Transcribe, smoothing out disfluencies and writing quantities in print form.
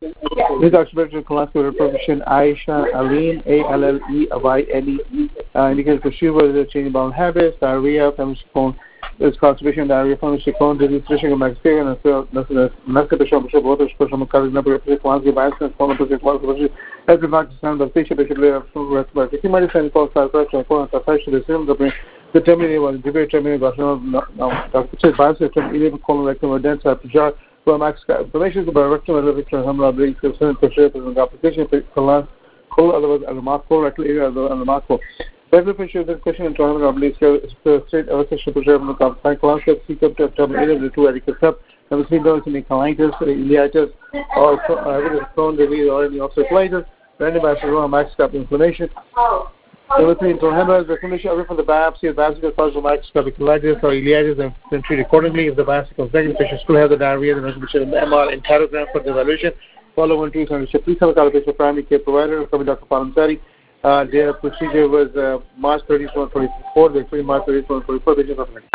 This oxygen colonoscopy permission Aisha Aline Alline indicates procedure is changing bowel habits, diarrhea, family phone is constipation, diarrhea, family phone disease, nutrition, Mexican, and Mexican bishop, water, special coloring number of colonoscopy biopsy, phone number of colonoscopy, every doctor sound of patient, patient layer of respiratory. If you might send calls, pressure, phone, fashion, the same, the terminal was debate terminal, Dr. Said biopsy, even colorectal or dense jar. Max information about rectal elevation, hammer, consent, pressure, application, colon, otherwise, and the marco, rectal area, and the marco. Better pressure, the question in terms of straight elevation, pressure, and the colonoscopy, seek up to term area, the two adequate step. Number 3, those in the colitis, ileitis, or evidence prone disease, or any osteoarthritis, randomized max scalp inflammation. Number 3, internal hemorrhage, recognition away from the biopsy, the cause of microscopic colitis or ileitis, and then treat accordingly. If the biopsy comes negative, the patient still have the diarrhea, the measurement of MR enterogram for the evaluation. Follow 1, 2, 3, please have a consultation with primary care provider, Dr. Palamsari. Their procedure was March 30, 2024, the March 30, 2024,